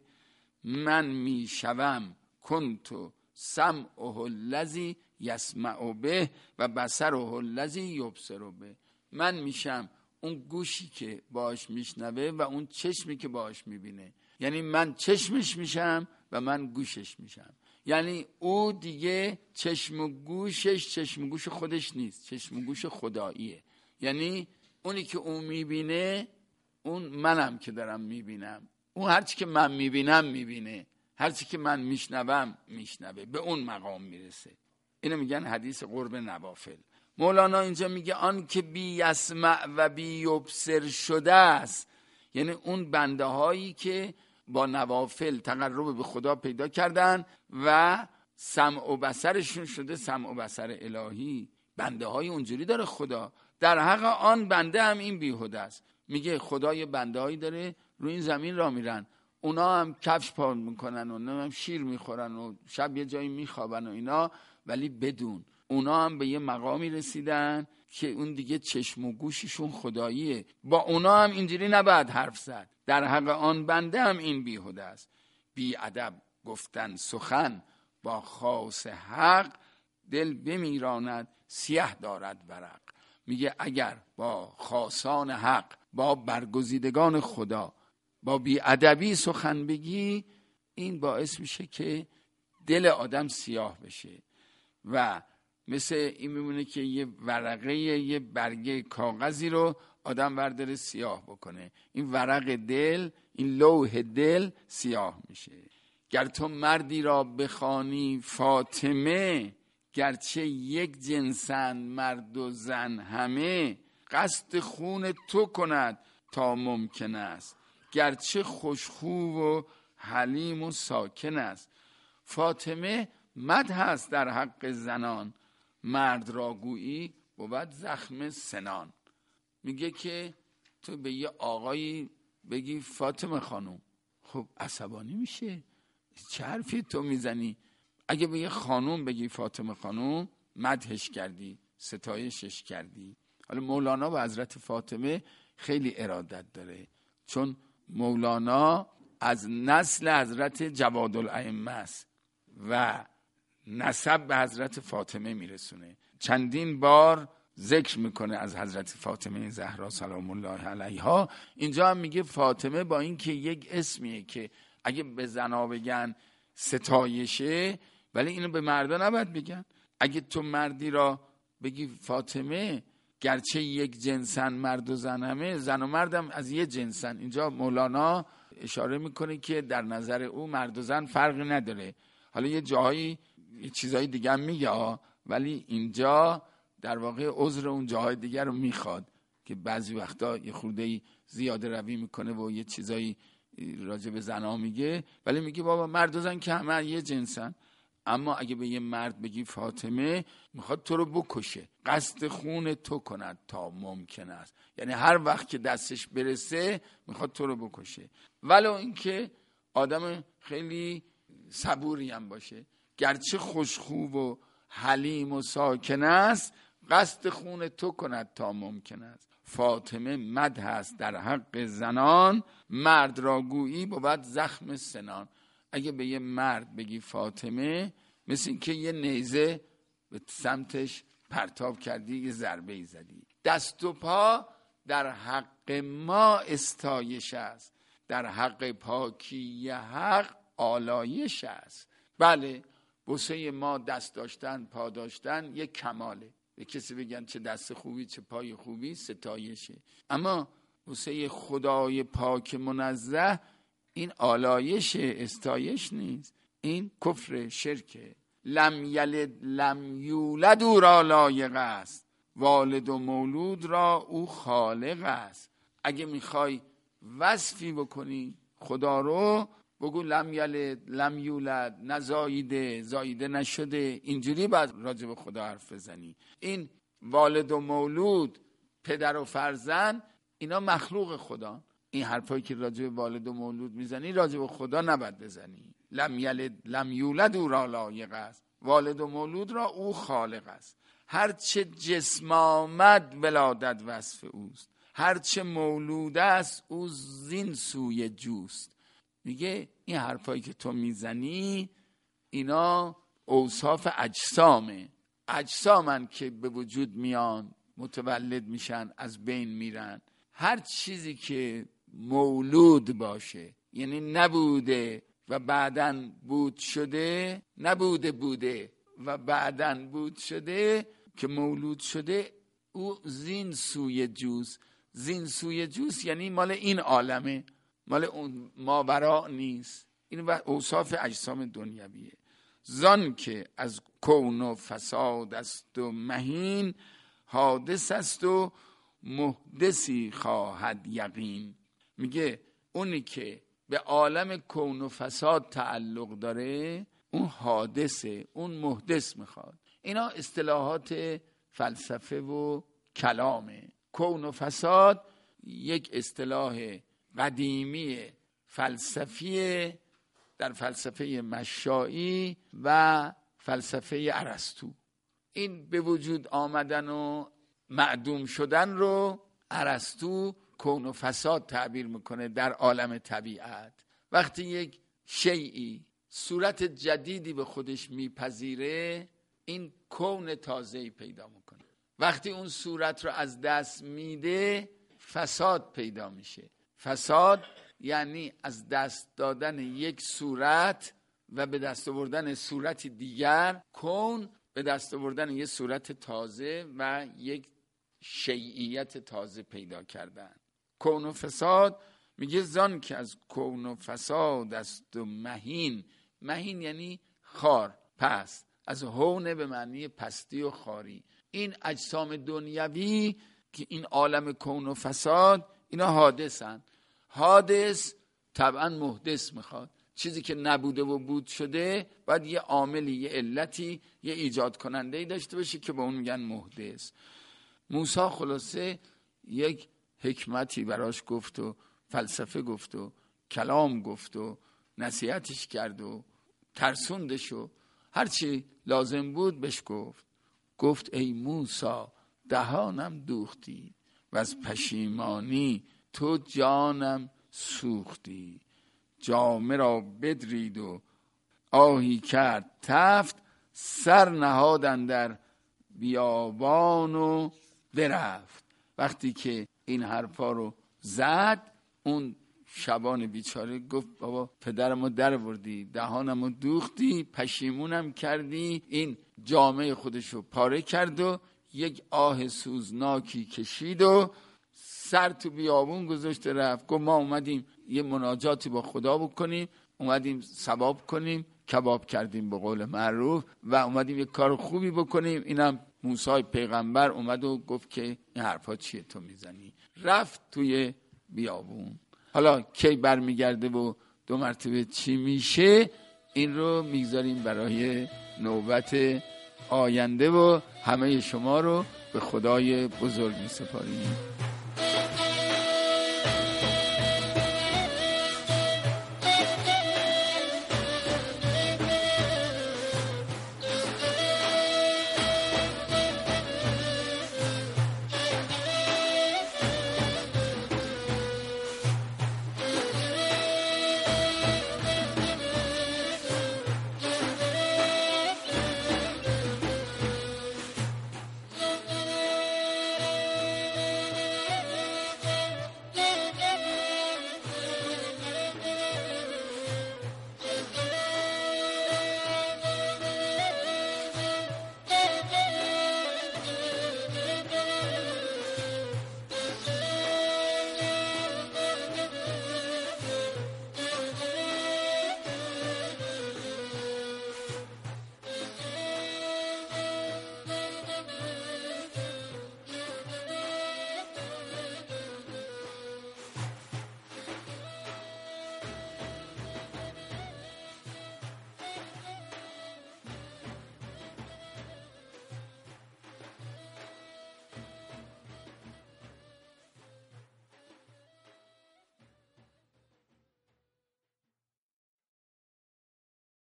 من میشوم کنتو سمعه الذی یسمع به و بصره الذی یبصر به. من میشم اون گوشی که باهاش میشنوه و اون چشمی که باهاش میبینه. یعنی من چشمش میشم و من گوشش میشم. یعنی او دیگه چشم و گوشش چشم و گوش خودش نیست، چشم و گوش خداییه. یعنی اونی که اون میبینه اون منم که دارم میبینم. اون هرچی که من میبینم میبینه، هرچی که من میشنوم میشنوه، به اون مقام میرسه. اینو میگن حدیث قرب نوافل. مولانا اینجا میگه آن که بی یسمع و بی یبصر شده است، یعنی اون بنده هایی که با نوافل تقرب به خدا پیدا کردن و سمع و بصرشون شده سمع و بصر الهی. بنده های اونجوری داره خدا. در حق آن بنده هم این بیهوده است. میگه خدا یه بنده هایی داره روی این زمین را میرن، اونا هم کفش پا میکنن و هم شیر میخورن و شب یه جایی میخوابن و اینا، ولی بدون اونا هم به یه مقامی رسیدن که اون دیگه چشم و گوششون خداییه. با اونا هم اینجوری نباید حرف زد. در حق آن بنده هم این بیهوده است. بی ادب گفتن سخن با خاص حق، دل بمیراند سیه دارد ورق. میگه اگر با خاصان حق، با برگزیدگان خدا، با بی ادبی سخن بگی، این باعث میشه که دل آدم سیاه بشه و مثل این میمونه که یه ورقه یه برگه کاغذی رو آدم ورداره سیاه بکنه، این ورق دل، این لوح دل سیاه میشه. گر تو مردی را بخوانی فاطمه، گرچه یک جنسند مرد و زن همه، قصد خون تو کند تا ممکن است، گرچه خوشخو و حلیم و ساکن است. فاطمه مدح هست در حق زنان، مرد را گویی بود زخم سنان. میگه که تو به یه آقایی بگی فاطمه خانم، خب عصبانی میشه، چه حرفی تو میزنی؟ اگه به یه خانم بگی فاطمه خانم، مدحش کردی، ستایشش کردی. حالا مولانا و حضرت فاطمه خیلی ارادت داره، چون مولانا از نسل حضرت جواد الائمه است و نسب به حضرت فاطمه میرسونه. چندین بار ذکر میکنه از حضرت فاطمه زهرا سلام الله علیها. اینجا هم میگه فاطمه با این که یک اسمیه که اگه به زنا بگن ستایشه، ولی اینو به مردا نباید بگن. اگه تو مردی را بگی فاطمه، گرچه یک جنسن، مرد و زن همه، زن و مردم از یه جنسن. اینجا مولانا اشاره میکنه که در نظر او مرد و زن فرقی نداره. حالا یه جاهایی یه چیزای دیگه هم میگه، ولی اینجا در واقع عذر اون جاهای دیگر رو میخواد که بعضی وقتا یه خورده زیاده روی میکنه و یه چیزایی راجع به زنها میگه، ولی میگه بابا مرد و زن که همه یه جنسن. اما اگه به یه مرد بگی فاطمه، میخواد تو رو بکشه، قصد خون تو کند تا ممکن است. یعنی هر وقت که دستش برسه میخواد تو رو بکشه. ولو اینکه آدم خیلی صبوری هم باشه، گرچه خوشخو و حلیم و ساکن است، قصد خون تو کند تا ممکن است. فاطمه مدح است در حق زنان، مرد را گویی بود زخم سنان. اگه به یه مرد بگی فاطمه، مثل این که یه نیزه به سمتش پرتاب کردی، یه ضربه ای زدی. دست و پا در حق ما استایش است، در حق پاکی حق آلایش است. بله، بوسه ما دست داشتن، پا داشتن یک کماله. به کسی بگن چه دست خوبی، چه پای خوبی، ستایشه. اما بوسه خدای پاک منزه این آلایش، استایش نیست، این کفر، شرکه. لم یلد لم یولد او را لایق است، والد و مولود را او خالق است. اگه میخوای وصفی بکنی خدا رو، بگو لم یلد لم یولد، نزاییده، زاییده نشده. اینجوری باید راجع به خدا حرف بزنی. این والد و مولود، پدر و فرزند، اینا مخلوق خدا. این حرفایی که راجع به والد و مولود میزنی راجع به خدا نباید بزنی. لم یلد لم یولد او را لایق است، والد و مولود را او خالق است. هرچه جسم آمد ولادت وصف اوست، هرچه مولود است او زین سوی جوست. میگه این حرفایی که تو میزنی اینا اوصاف اجسامه، اجسامن که به وجود میان، متولد میشن، از بین میرن. هر چیزی که مولود باشه، یعنی نبوده و بعداً بود شده، نبوده بوده و بعداً بود شده، که مولود شده، او زین سوی جوز. زین سوی جوز یعنی مال این عالمه، مال اون ماورا نیست. این اوصاف اجسام دنیویه. زان که از کون و فساد است و مهین، حادث است و محدثی خواهد یقین. میگه اونی که به عالم کون و فساد تعلق داره، اون حادثه، اون محدث میخواد. اینا اصطلاحات فلسفه و کلامه. کون و فساد یک اصطلاح قدیمی فلسفی در فلسفه مشائی و فلسفه ارسطو. این به وجود آمدن و معدوم شدن رو ارسطو کون و فساد تعبیر میکنه در عالم طبیعت. وقتی یک شیئی صورت جدیدی به خودش میپذیره، این کون تازه‌ای پیدا میکنه. وقتی اون صورت رو از دست میده، فساد پیدا میشه. فساد یعنی از دست دادن یک صورت و به دست آوردن صورتی دیگر. کون به دست آوردن یک صورت تازه و یک شیعیت تازه پیدا کردن. کون و فساد میگه زان که از کون و فساد است و مهین. مهین یعنی خار، پست، از هونه به معنی پستی و خاری. این اجسام دنیوی که این عالم کون و فساد، اینا حادثن. حادث طبعا محدث میخواد. چیزی که نبوده و بود شده باید یه عاملی، یه علتی، یه ایجاد کننده‌ای داشته باشه که به اون میگن محدث. موسی خلاصه یک حکمتی براش گفت و فلسفه گفت و کلام گفت و نصیحتش کرد و ترسوندش و هرچی لازم بود بهش گفت. گفت ای موسی دهانم دوختی و از پشیمانی تو جانم سوختی. جامه را بدرید و آهی کرد تفت، سر نهادن در بیابان و برفت. وقتی که این حرفا رو زد، اون شبان بیچاره گفت بابا پدرمو در بردی، دهانمو دوختی، پشیمونم کردی. این جامعه خودشو پاره کرد و یک آه سوزناکی کشید و سر تو بیابون گذاشت رفت. گفت ما اومدیم یه مناجاتی با خدا بکنیم، اومدیم ثواب کنیم، کباب کردیم به قول معروف، و اومدیم یه کار خوبی بکنیم. اینم موسی پیغمبر اومد و گفت که این حرفا چیه تو میزنی؟ رفت توی بیابون. حالا کی برمیگرده و دو مرتبه چی میشه، این رو میگذاریم برای نوبت آینده و همه شما رو به خدای بزرگ میسپاریم.